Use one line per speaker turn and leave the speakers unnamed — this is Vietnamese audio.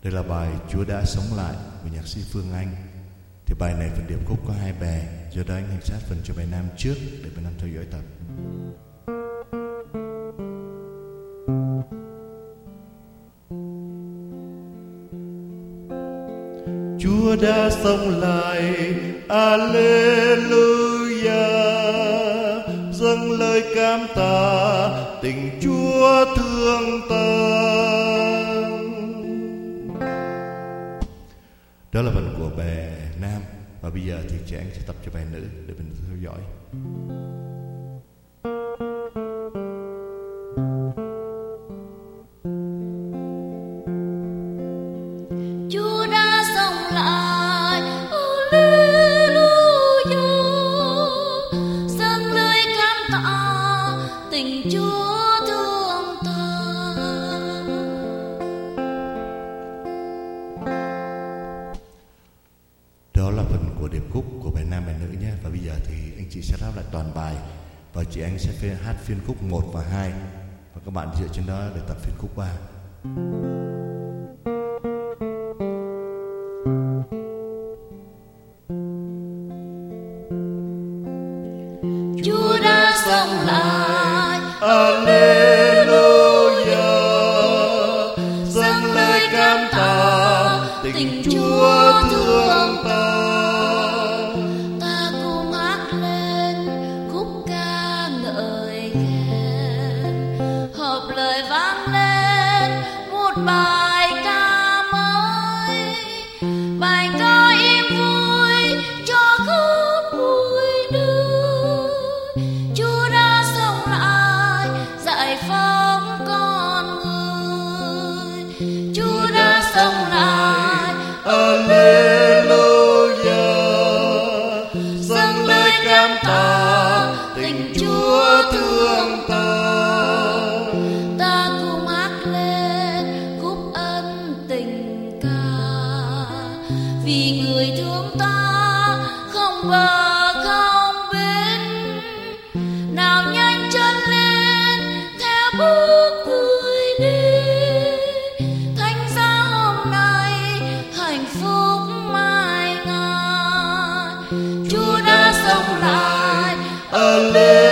Đây là bài Chúa đã sống lại của nhạc sĩ Phương Anh. Thì bài này phần điệp khúc có hai bè, do đó anh hành sát phần cho bài nam trước để bài nam theo dõi tập. Chúa đã sống lại, Alleluia, dâng lời cảm tạ tình Chúa thương ta. Đó là phần của bè nam. Và bây giờ thì chị Anh sẽ tập cho bài nữ để mình theo dõi.
Chúa đã sống lại, Alleluia, dâng lời cảm tạ tình Chúa thương ta.
Đó là phần của điệp khúc của bài nam bài nữ nhé. Và bây giờ thì anh chị sẽ rap lại toàn bài và chị Anh sẽ hát phiên khúc 1 và 2 và các bạn dựa trên đó để tập phiên khúc 3.
Chúa đã sống lại,
Alleluia, dâng lời cảm tạ tình Chúa thương ta.
ta cùng hát lên khúc ca ngợi khen, hợp lời vang lên một bài ca mới, bài ca im vui cho khắp vui đời. Chúa đã sống lại, giải phóng con người. Chúa đã sống lại,
Alleluia, dâng lời cảm tạ tình Chúa thương ta.
ta cùng hát lên khúc ân tình ca, vì người thương ta không bờ không bến. Nào nhanh chân lên theo bước người đi, thánh giá hôm nay hạnh phúc mai ngàn. Chúa đã sống lại,
Alleluia,